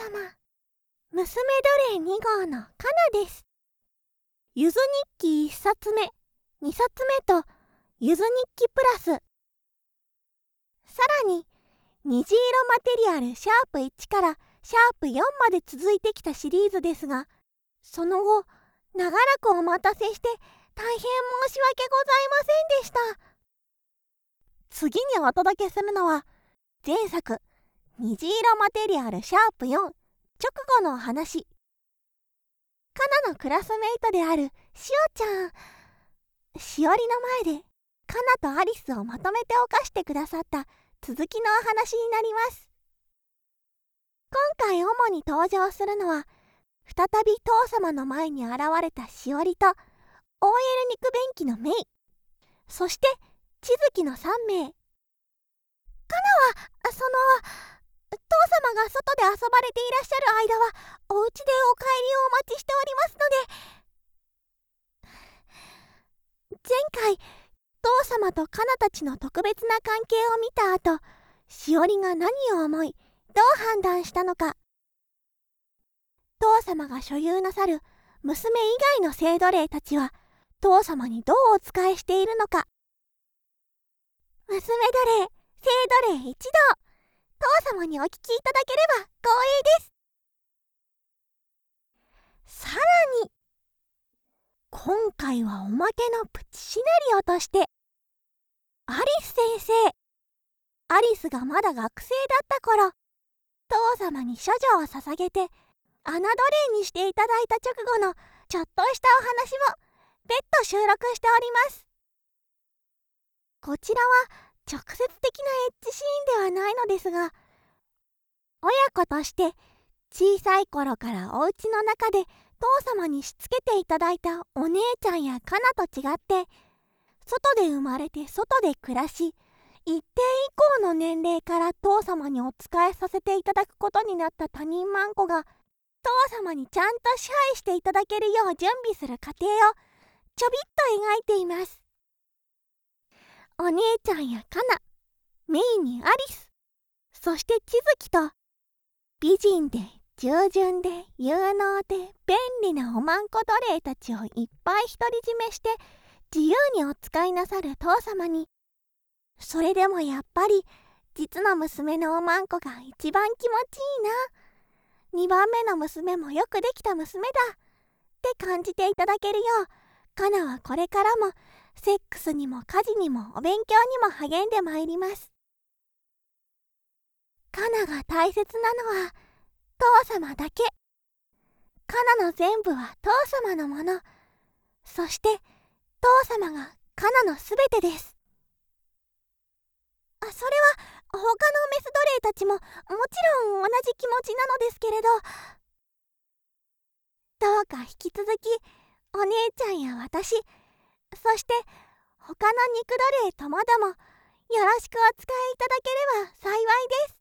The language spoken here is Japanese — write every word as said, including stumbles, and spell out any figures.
様、娘奴隷に号のカナです。ゆず日記いっさつめ、にさつめとゆず日記プラス。さらに、虹色マテリアルシャープいちからシャープよんまで続いてきたシリーズですが、その後、長らくお待たせして大変申し訳ございませんでした。次にお届けするのは、前作、虹色マテリアルシャープよん直後のお話。カナのクラスメイトであるしおちゃん。しおりの前でカナとアリスをまとめておかしてくださった続きのお話になります。今回主に登場するのは、再び父様の前に現れたしおりと オーエル 肉便器のメイ、そして千月のさんめい。カナは、その、父様が外で遊ばれていらっしゃる間は、お家でお帰りをお待ちしておりますので。前回、父様とカナたちの特別な関係を見た後、しおりが何を思い、どう判断したのか。父様が所有なさる娘以外の聖奴隷たちは、父様にどうお仕えしているのか。娘奴隷、聖奴隷一同、父様にお聞きいただければ光栄です。さらに、今回はおまけのプチシナリオとして、アリス先生、アリスがまだ学生だった頃、父様に処女を捧げて、侮れにしていただいた直後のちょっとしたお話も別途収録しております。こちらは直接的なエッチシーンではないのですが、親子として小さい頃からお家の中で父様にしつけていただいたお姉ちゃんやカナと違って、外で生まれて外で暮らし、一定以降の年齢から父様にお仕えさせていただくことになった他人マンコが、父様にちゃんと支配していただけるよう準備する過程をちょびっと描いています。お姉ちゃんやカナ、メイにアリス、そして千月と、美人で従順で有能で便利なおまんこ奴隷たちをいっぱい独り占めして自由にお使いなさる父様に、それでもやっぱり実の娘のおまんこが一番気持ちいいな、にばんめの娘もよくできた娘だって感じていただけるよう、カナはこれからもセックスにも家事にもお勉強にも励んでまいります。カナが大切なのは父様だけ。カナの全部は父様のもの。そして父様がカナのすべてです。あ、それは他のメス奴隷たちももちろん同じ気持ちなのですけれど、どうか引き続きお姉ちゃんや私、そして他の肉奴隷ともどもよろしくお使いいただければ幸いです。